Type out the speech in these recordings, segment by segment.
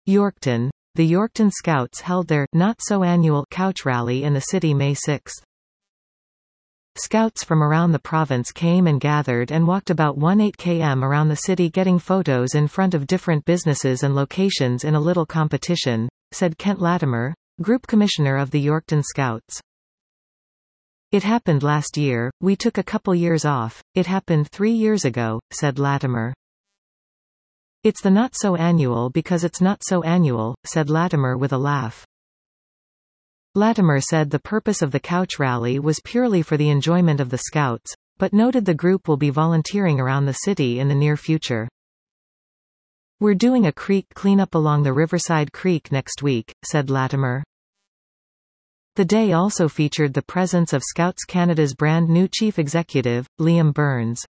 Yorkton. The Yorkton Scouts held their not-so-annual couch rally in the city May 6. Scouts from around the province came and gathered and walked about 18 km around the city getting photos in front of different businesses and locations in a little competition, said Kent Latimer, Group Commissioner of the Yorkton Scouts. It happened last year, we took a couple years off, it happened 3 years ago, said Latimer. It's the not-so-annual because it's not so annual, said Latimer with a laugh. Latimer said the purpose of the couch rally was purely for the enjoyment of the Scouts, but noted the group will be volunteering around the city in the near future. We're doing a creek cleanup along the Riverside Creek next week, said Latimer. The day also featured the presence of Scouts Canada's brand new chief executive, Liam Burns.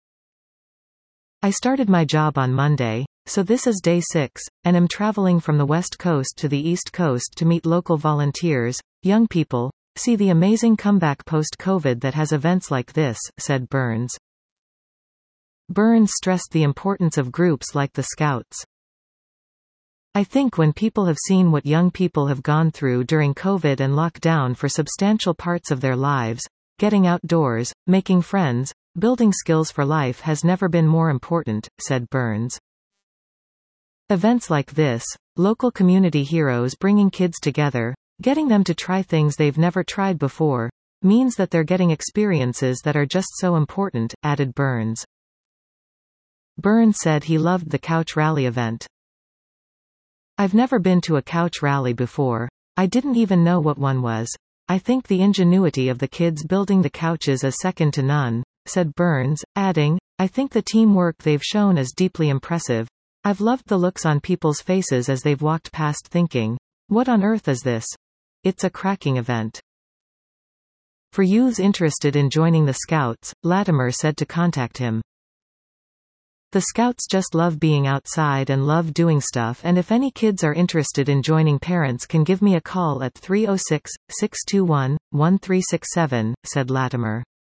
I started my job on Monday, so this is day 6, and am traveling from the West Coast to the East Coast to meet local volunteers, young people, see the amazing comeback post-COVID that has events like this, said Burns. Burns stressed the importance of groups like the Scouts. I think when people have seen what young people have gone through during COVID and lockdown for substantial parts of their lives, getting outdoors, making friends, building skills for life has never been more important, said Burns. Events like this, local community heroes bringing kids together, getting them to try things they've never tried before, means that they're getting experiences that are just so important, added Burns. Burns said he loved the couch rally event. I've never been to a couch rally before. I didn't even know what one was. I think the ingenuity of the kids building the couches is second to none, said Burns, adding, I think the teamwork they've shown is deeply impressive. I've loved the looks on people's faces as they've walked past thinking, what on earth is this? It's a cracking event. For youths interested in joining the Scouts, Latimer said to contact him. The Scouts just love being outside and love doing stuff, and if any kids are interested in joining, parents can give me a call at 306-621-1367, said Latimer.